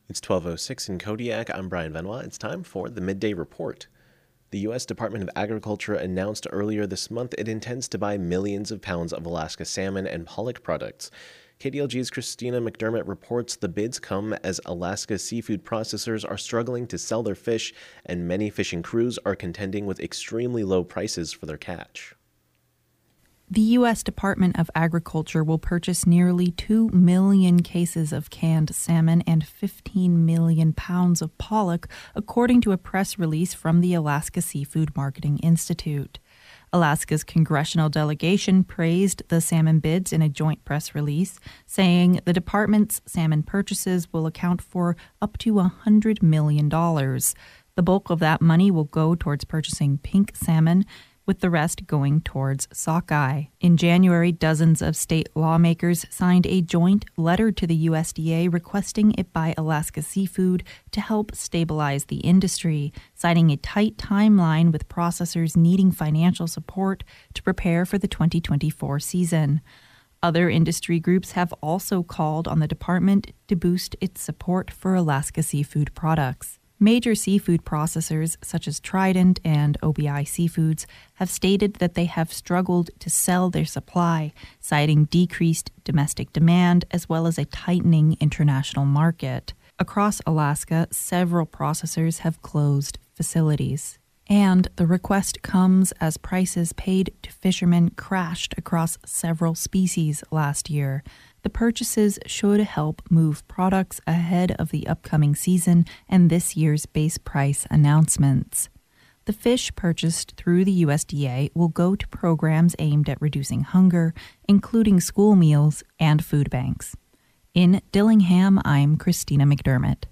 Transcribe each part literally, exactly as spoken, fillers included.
It's twelve oh six in Kodiak. I'm Brian Benoit. It's time for the Midday Report. The U S Department of Agriculture announced earlier this month it intends to buy millions of pounds of Alaska salmon and pollock products. K D L G's Christina McDermott reports the bids come as Alaska seafood processors are struggling to sell their fish, and many fishing crews are contending with extremely low prices for their catch. The U S Department of Agriculture will purchase nearly two million cases of canned salmon and fifteen million pounds of pollock, according to a press release from the Alaska Seafood Marketing Institute. Alaska's congressional delegation praised the salmon bids in a joint press release, saying the department's salmon purchases will account for up to one hundred million dollars. The bulk of that money will go towards purchasing pink salmon, with the rest going towards sockeye. In January, dozens of state lawmakers signed a joint letter to the U S D A requesting it buy Alaska seafood to help stabilize the industry, citing a tight timeline with processors needing financial support to prepare for the twenty twenty-four season. Other industry groups have also called on the department to boost its support for Alaska seafood products. Major seafood processors such as Trident and O B I Seafoods have stated that they have struggled to sell their supply, citing decreased domestic demand as well as a tightening international market. Across Alaska, several processors have closed facilities. And the request comes as prices paid to fishermen crashed across several species last year. The purchases should help move products ahead of the upcoming season and this year's base price announcements. The fish purchased through the U S D A will go to programs aimed at reducing hunger, including school meals and food banks. In Dillingham, I'm Christina McDermott.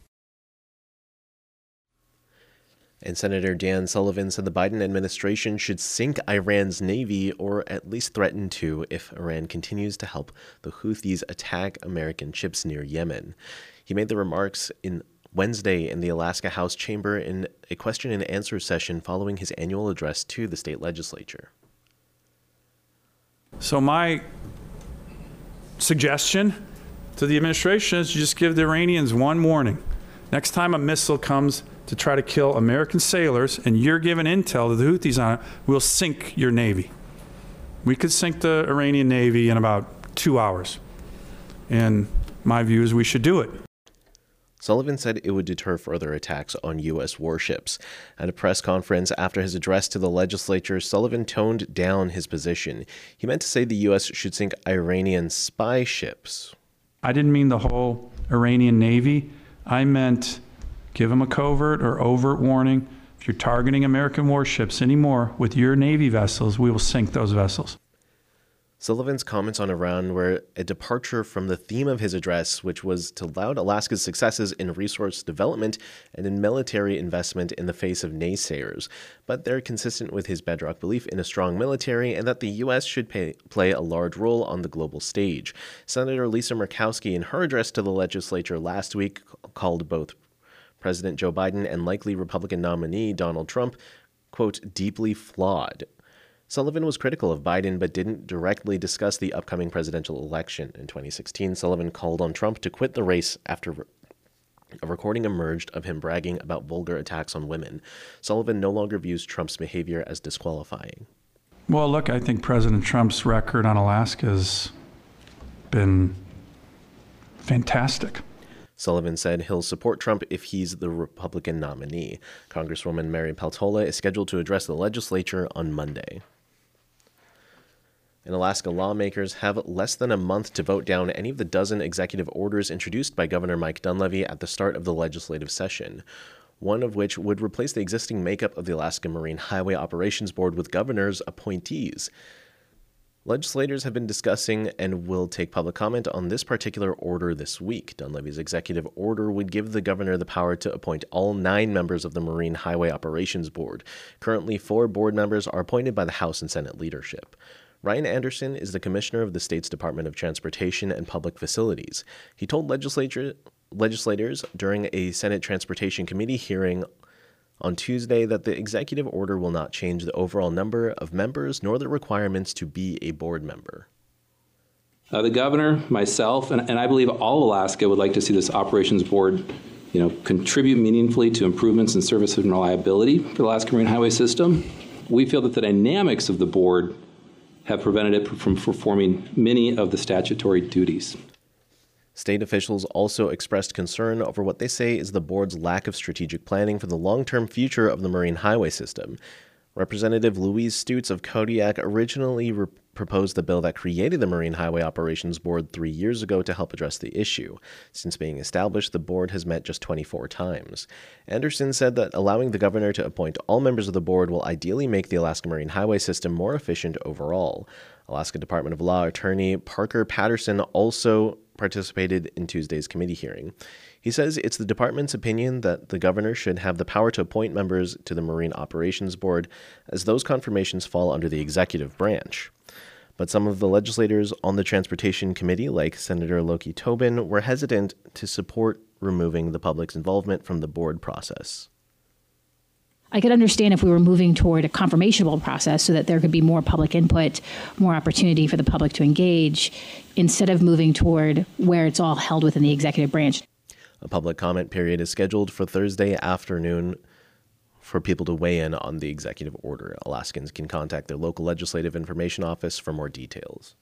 And Senator Dan Sullivan said the Biden administration should sink Iran's navy, or at least threaten to, if Iran continues to help the Houthis attack American ships near Yemen. He made the remarks in Wednesday in the Alaska House chamber in a question and answer session following his annual address to the state legislature. So my suggestion to the administration is just give the Iranians one warning. Next time a missile comes to try to kill American sailors and you're giving intel to the Houthis on it, we'll sink your Navy. We could sink the Iranian Navy in about two hours. And my view is we should do it. Sullivan said it would deter further attacks on U S warships. At a press conference after his address to the legislature, Sullivan toned down his position. He meant to say the U S should sink Iranian spy ships. I didn't mean the whole Iranian Navy. I meant give them a covert or overt warning. If you're targeting American warships anymore with your Navy vessels, we will sink those vessels. Sullivan's comments on Iran were a departure from the theme of his address, which was to laud Alaska's successes in resource development and in military investment in the face of naysayers. But they're consistent with his bedrock belief in a strong military and that the U S should pay, play a large role on the global stage. Senator Lisa Murkowski, in her address to the legislature last week, called both President Joe Biden and likely Republican nominee Donald Trump, quote, deeply flawed. Sullivan was critical of Biden but didn't directly discuss the upcoming presidential election. In twenty sixteen, Sullivan called on Trump to quit the race after a recording emerged of him bragging about vulgar attacks on women. Sullivan no longer views Trump's behavior as disqualifying. Well, look, I think President Trump's record on Alaska has been fantastic. Sullivan said he'll support Trump if he's the Republican nominee. Congresswoman Mary Peltola is scheduled to address the legislature on Monday. And Alaska lawmakers have less than a month to vote down any of the dozen executive orders introduced by Governor Mike Dunleavy at the start of the legislative session, one of which would replace the existing makeup of the Alaska Marine Highway Operations Board with governor's appointees. Legislators have been discussing and will take public comment on this particular order this week. Dunleavy's executive order would give the governor the power to appoint all nine members of the Marine Highway Operations Board. Currently, four board members are appointed by the House and Senate leadership. Ryan Anderson is the commissioner of the state's Department of Transportation and Public Facilities. He told legislature, legislators during a Senate Transportation Committee hearing on Tuesday that the executive order will not change the overall number of members nor the requirements to be a board member. Uh, the governor, myself, and, and I believe all Alaska would like to see this operations board you know, contribute meaningfully to improvements in service and reliability for the Alaska Marine Highway System. We feel that the dynamics of the board have prevented it from performing many of the statutory duties. State officials also expressed concern over what they say is the board's lack of strategic planning for the long-term future of the Marine Highway System. Representative Louise Stutes of Kodiak originally re- proposed the bill that created the Marine Highway Operations Board three years ago to help address the issue. Since being established, the board has met just twenty-four times. Anderson said that allowing the governor to appoint all members of the board will ideally make the Alaska Marine Highway System more efficient overall. Alaska Department of Law Attorney Parker Patterson also participated in Tuesday's committee hearing. He says it's the department's opinion that the governor should have the power to appoint members to the Marine Operations Board, as those confirmations fall under the executive branch. But some of the legislators on the Transportation Committee, like Senator Loki Tobin, were hesitant to support removing the public's involvement from the board process. I could understand if we were moving toward a confirmational process so that there could be more public input, more opportunity for the public to engage, instead of moving toward where it's all held within the executive branch. A public comment period is scheduled for Thursday afternoon for people to weigh in on the executive order. Alaskans can contact their local legislative information office for more details.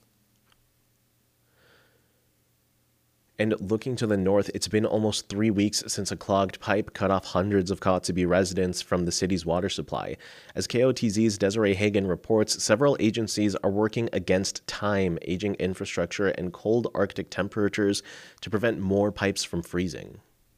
And looking to the north, it's been almost three weeks since a clogged pipe cut off hundreds of Kotzebue residents from the city's water supply. As K O T Z's Desiree Hagan reports, several agencies are working against time, aging infrastructure, and cold Arctic temperatures to prevent more pipes from freezing.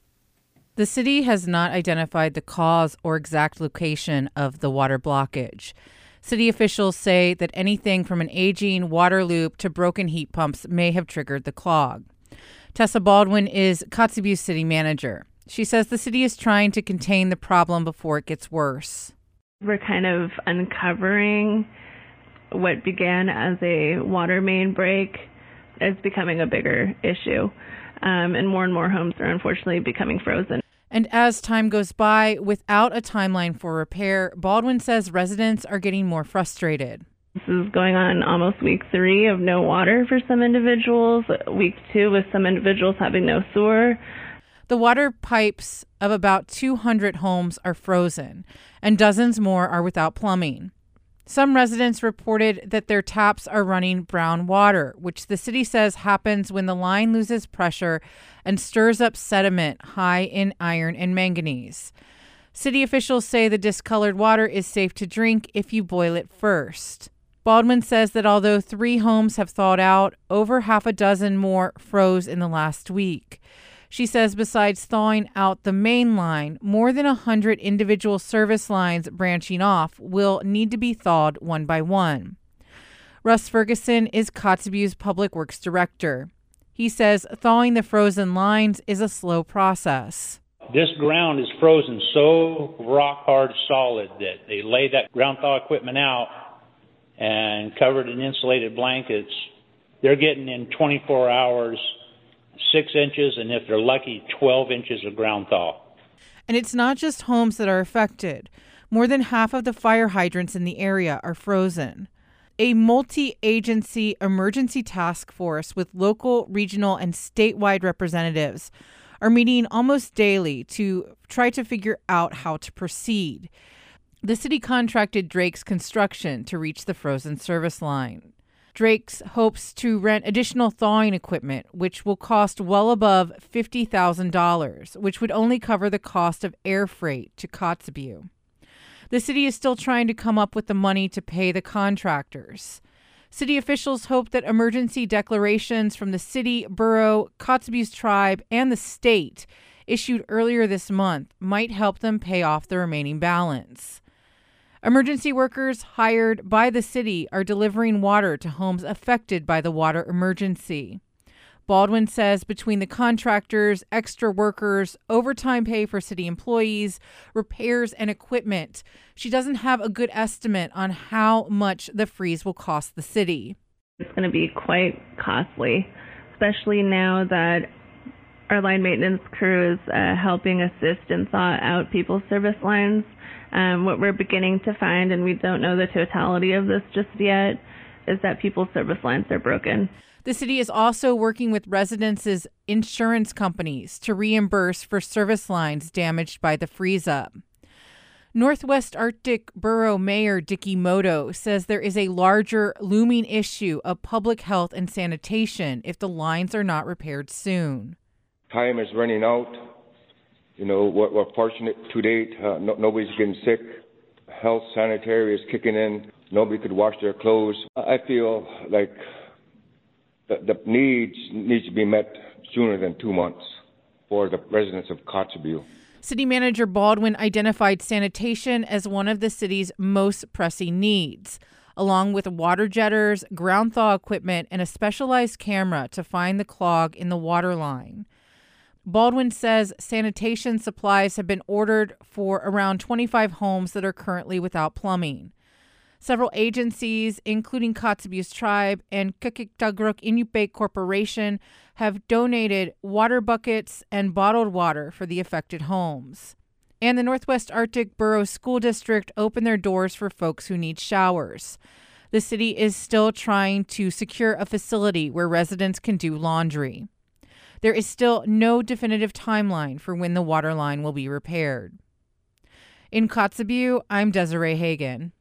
The city has not identified the cause or exact location of the water blockage. City officials say that anything from an aging water loop to broken heat pumps may have triggered the clog. Tessa Baldwin is Kotzebue city manager. She says the city is trying to contain the problem before it gets worse. We're kind of uncovering what began as a water main break is becoming a bigger issue, um, and more and more homes are unfortunately becoming frozen. And as time goes by, without a timeline for repair, Baldwin says residents are getting more frustrated. This is going on almost week three of no water for some individuals, week two with some individuals having no sewer. The water pipes of about two hundred homes are frozen, and dozens more are without plumbing. Some residents reported that their taps are running brown water, which the city says happens when the line loses pressure and stirs up sediment high in iron and manganese. City officials say the discolored water is safe to drink if you boil it first. Baldwin says that although three homes have thawed out, over half a dozen more froze in the last week. She says besides thawing out the main line, more than one hundred individual service lines branching off will need to be thawed one by one. Russ Ferguson is Kotzebue's Public Works Director. He says thawing the frozen lines is a slow process. This ground is frozen so rock hard solid that they lay that ground thaw equipment out and covered in insulated blankets. They're getting in twenty-four hours, six inches, and if they're lucky, twelve inches of ground thaw. And it's not just homes that are affected. More than half of the fire hydrants in the area are frozen. A multi-agency emergency task force with local, regional, and statewide representatives are meeting almost daily to try to figure out how to proceed. The city contracted Drake's Construction to reach the frozen service line. Drake's hopes to rent additional thawing equipment, which will cost well above fifty thousand dollars, which would only cover the cost of air freight to Kotzebue. The city is still trying to come up with the money to pay the contractors. City officials hope that emergency declarations from the city, borough, Kotzebue's tribe, and the state issued earlier this month might help them pay off the remaining balance. Emergency workers hired by the city are delivering water to homes affected by the water emergency. Baldwin says between the contractors, extra workers, overtime pay for city employees, repairs, and equipment, she doesn't have a good estimate on how much the freeze will cost the city. It's going to be quite costly, especially now that our line maintenance crew is uh, helping assist and thaw out people's service lines. Um, what we're beginning to find, and we don't know the totality of this just yet, is that people's service lines are broken. The city is also working with residents' insurance companies to reimburse for service lines damaged by the freeze-up. Northwest Arctic Borough Mayor Dicky Moto says there is a larger looming issue of public health and sanitation if the lines are not repaired soon. Time is running out. You know, we're, we're fortunate to date. Uh, no, nobody's getting sick. Health sanitary is kicking in. Nobody could wash their clothes. I feel like the, the needs needs to be met sooner than two months for the residents of Kotzebue. City Manager Baldwin identified sanitation as one of the city's most pressing needs, along with water jetters, ground thaw equipment, and a specialized camera to find the clog in the water line. Baldwin says sanitation supplies have been ordered for around twenty-five homes that are currently without plumbing. Several agencies, including Kotzebue's Tribe and Kukiktagruk Inupiaq Corporation, have donated water buckets and bottled water for the affected homes. And the Northwest Arctic Borough School District opened their doors for folks who need showers. The city is still trying to secure a facility where residents can do laundry. There is still no definitive timeline for when the water line will be repaired. In Kotzebue, I'm Desiree Hagen.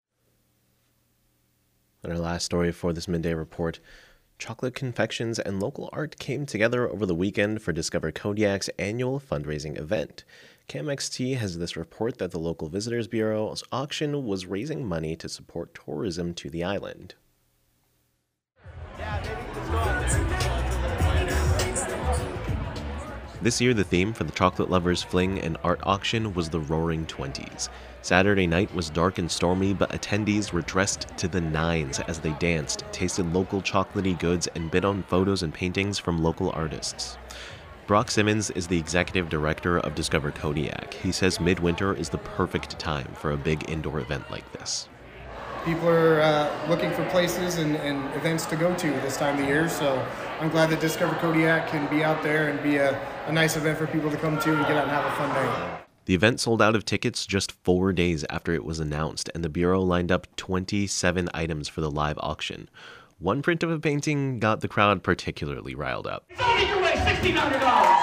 And our last story for this midday report, chocolate confections and local art came together over the weekend for Discover Kodiak's annual fundraising event. C A M X T has this report that the local Visitors Bureau's auction was raising money to support tourism to the island. This year, the theme for the Chocolate Lovers Fling and Art Auction was the Roaring Twenties. Saturday night was dark and stormy, but attendees were dressed to the nines as they danced, tasted local chocolatey goods, and bid on photos and paintings from local artists. Brock Simmons is the executive director of Discover Kodiak. He says midwinter is the perfect time for a big indoor event like this. People are uh, looking for places and, and events to go to this time of the year, so I'm glad that Discover Kodiak can be out there and be a, a nice event for people to come to and get out and have a fun day. The event sold out of tickets just four days after it was announced, and the Bureau lined up twenty-seven items for the live auction. One print of a painting got the crowd particularly riled up. It's only your way, sixteen hundred dollars!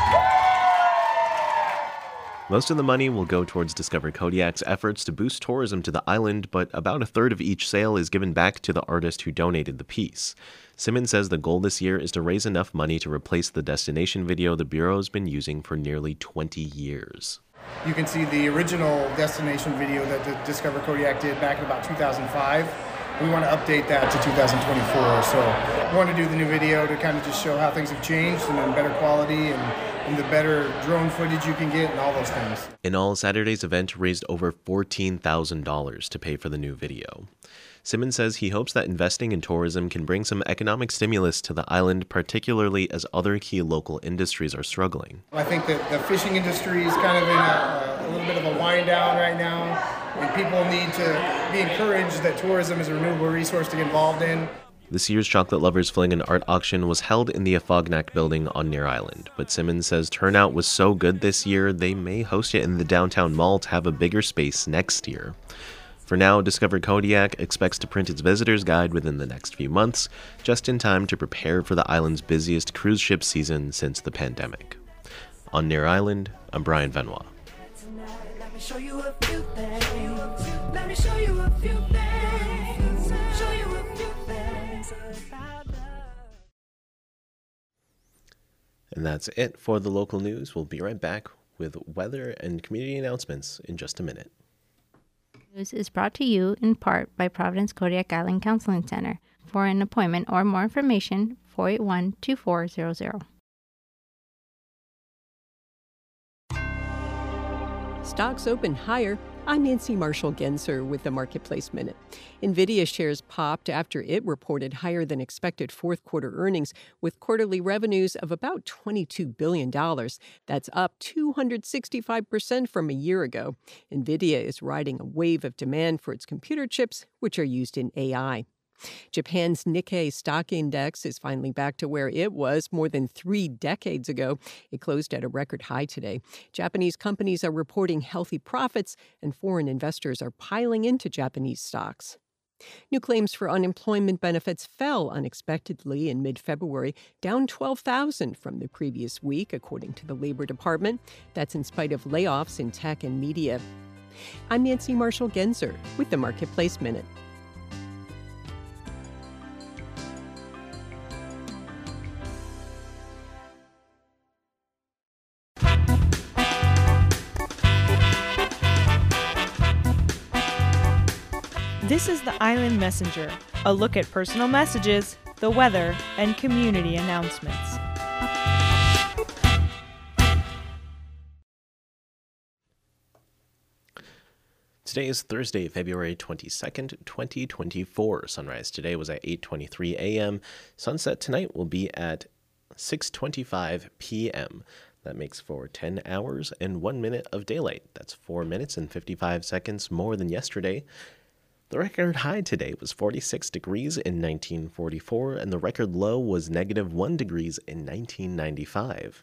Most of the money will go towards Discover Kodiak's efforts to boost tourism to the island, but about a third of each sale is given back to the artist who donated the piece. Simmons says the goal this year is to raise enough money to replace the destination video the Bureau's been using for nearly twenty years. You can see the original destination video that the Discover Kodiak did back in about two thousand five. We want to update that to two thousand twenty-four. So we want to do the new video to kind of just show how things have changed and then better quality and, and the better drone footage you can get and all those things. In all, Saturday's event raised over fourteen thousand dollars to pay for the new video. Simmons says he hopes that investing in tourism can bring some economic stimulus to the island, particularly as other key local industries are struggling. I think that the fishing industry is kind of in a, a little bit of a wind down right now, and people need to be encouraged that tourism is a renewable resource to get involved in. This year's Chocolate Lovers Fling and Art Auction was held in the Afognak building on Near Island, but Simmons says turnout was so good this year they may host it in the downtown mall to have a bigger space next year. For now, Discover Kodiak expects to print its visitor's guide within the next few months, just in time to prepare for the island's busiest cruise ship season since the pandemic. On Near Island, I'm Brian Venois. Let me show you a few things. Let me show you a few things. Show you a few things about love. And that's it for the local news. We'll be right back with weather and community announcements in just a minute. News is brought to you in part by Providence Kodiak Island Counseling Center. For an appointment or more information, four eight one, two four zero zero. Stocks open higher. I'm Nancy Marshall-Genser with the Marketplace Minute. NVIDIA shares popped after it reported higher than expected fourth quarter earnings with quarterly revenues of about twenty-two billion dollars. That's up two hundred sixty-five percent from a year ago. NVIDIA is riding a wave of demand for its computer chips, which are used in A I. Japan's Nikkei stock index is finally back to where it was more than three decades ago. It closed at a record high today. Japanese companies are reporting healthy profits, and foreign investors are piling into Japanese stocks. New claims for unemployment benefits fell unexpectedly in mid-February, down twelve thousand from the previous week, according to the Labor Department. That's in spite of layoffs in tech and media. I'm Nancy Marshall-Genzer with the Marketplace Minute. This is the Island Messenger, a look at personal messages, the weather, and community announcements. Today is Thursday, February twenty-second, twenty twenty-four. Sunrise today was at eight twenty-three a.m. Sunset tonight will be at six twenty-five p.m. That makes for ten hours and one minute of daylight. That's four minutes and fifty-five seconds more than yesterday. The record high today was forty-six degrees in nineteen forty-four, and the record low was negative one degrees in nineteen ninety-five.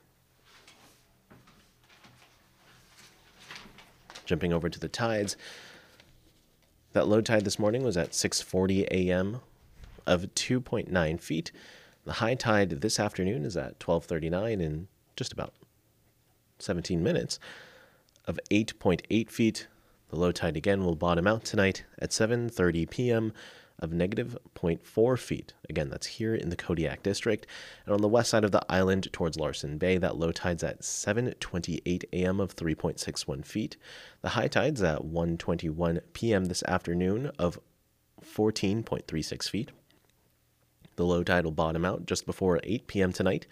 Jumping over to the tides, that low tide this morning was at six forty a.m. of two point nine feet. The high tide this afternoon is at twelve thirty-nine in just about seventeen minutes of eight point eight feet. The low tide again will bottom out tonight at seven thirty p.m. of negative zero point four feet. Again, that's here in the Kodiak district. And on the west side of the island towards Larsen Bay, that low tide's at seven twenty-eight a.m. of three point six one feet. The high tide's at one twenty-one p.m. this afternoon of fourteen point three six feet. The low tide will bottom out just before eight p.m. tonight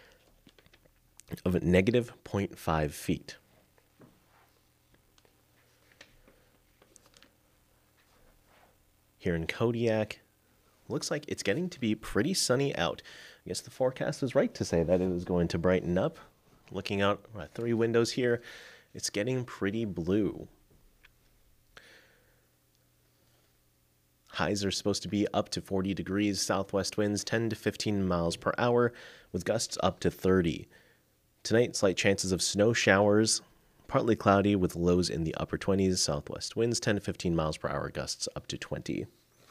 of negative zero point five feet. Here in Kodiak, looks like it's getting to be pretty sunny out. I guess the forecast was right to say that it was going to brighten up. Looking out at three windows here, it's getting pretty blue. Highs are supposed to be up to forty degrees, southwest winds ten to fifteen miles per hour, with gusts up to thirty. Tonight, slight chances of snow showers, partly cloudy with lows in the upper twenties, southwest winds ten to fifteen miles per hour, gusts up to twenty.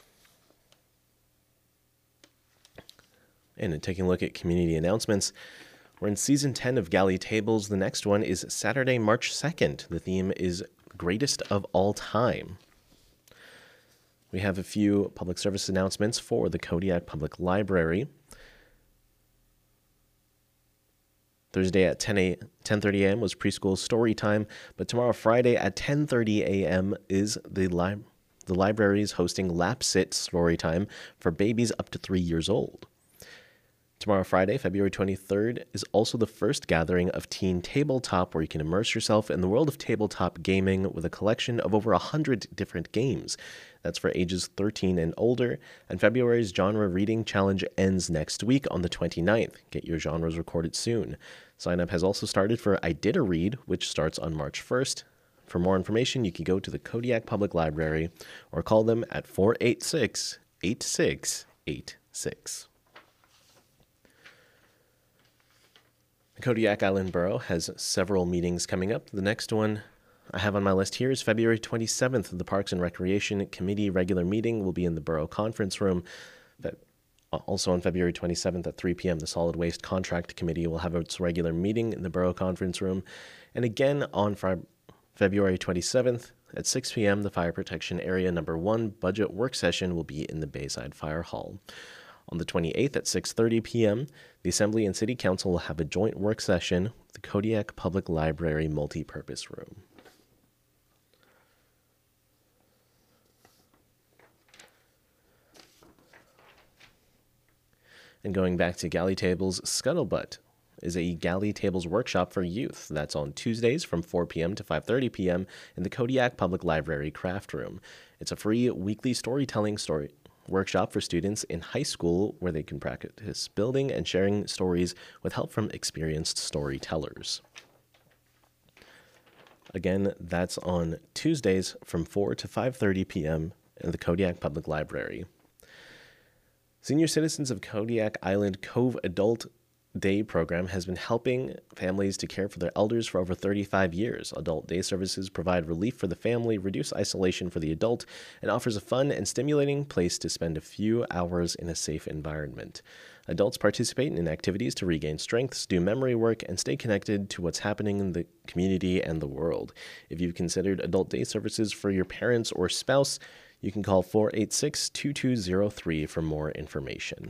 And taking a look at community announcements, we're in season ten of Galley Tables. The next one is Saturday, March second. The theme is Greatest of All Time. We have a few public service announcements for the Kodiak Public Library. Thursday at ten thirty a.m. was preschool story time, but tomorrow, Friday at ten thirty a.m. is the, li- the library is hosting Lapsit story time for babies up to three years old. Tomorrow, Friday, February twenty-third, is also the first gathering of Teen Tabletop, where you can immerse yourself in the world of tabletop gaming with a collection of over one hundred different games. That's for ages thirteen and older, and February's Genre Reading Challenge ends next week on the twenty-ninth. Get your genres recorded soon. Sign up has also started for I Did a Read, which starts on March first. For more information, you can go to the Kodiak Public Library or call them at four eight six, eight six eight six. The Kodiak Island Borough has several meetings coming up. The next one I have on my list here is February twenty-seventh. The Parks and Recreation Committee regular meeting will be in the Borough Conference Room. But also on February twenty-seventh at three p.m., the Solid Waste Contract Committee will have its regular meeting in the Borough Conference Room. And again on February twenty-seventh at six p.m., the Fire Protection Area Number one Budget Work Session will be in the Bayside Fire Hall. On the twenty-eighth at six thirty p.m., the Assembly and City Council will have a joint work session with the Kodiak Public Library Multipurpose Room. And going back to Galley Tables, Scuttlebutt is a Galley Tables workshop for youth. That's on Tuesdays from four p.m. to five thirty p.m. in the Kodiak Public Library Craft Room. It's a free weekly storytelling story workshop for students in high school where they can practice building and sharing stories with help from experienced storytellers. Again, that's on Tuesdays from four to five thirty p.m. in the Kodiak Public Library. Senior citizens of Kodiak Island Cove Adult Day program has been helping families to care for their elders for over thirty-five years. Adult Day services provide relief for the family, reduce isolation for the adult, and offers a fun and stimulating place to spend a few hours in a safe environment. Adults participate in activities to regain strengths, do memory work, and stay connected to what's happening in the community and the world. If you've considered Adult Day services for your parents or spouse, you can call four eight six, two two zero three for more information.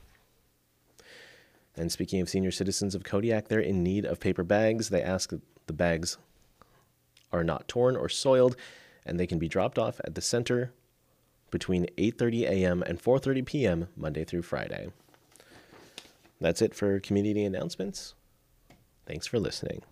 And speaking of senior citizens of Kodiak, they're in need of paper bags. They ask that the bags are not torn or soiled, and they can be dropped off at the center between eight thirty a.m. and four thirty p.m. Monday through Friday. That's it for community announcements. Thanks for listening.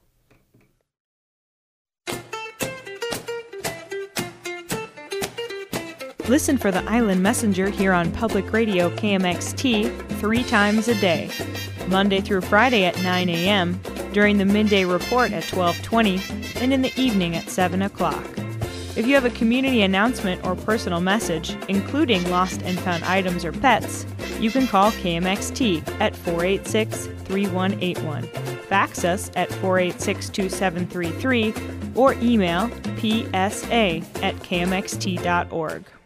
Listen for the Island Messenger here on Public Radio K M X T three times a day, Monday through Friday at nine a.m., during the midday report at twelve twenty, and in the evening at seven o'clock. If you have a community announcement or personal message, including lost and found items or pets, you can call K M X T at four eight six, three one eight one, fax us at four eight six, two seven three three, or email p s a at k m x t dot org.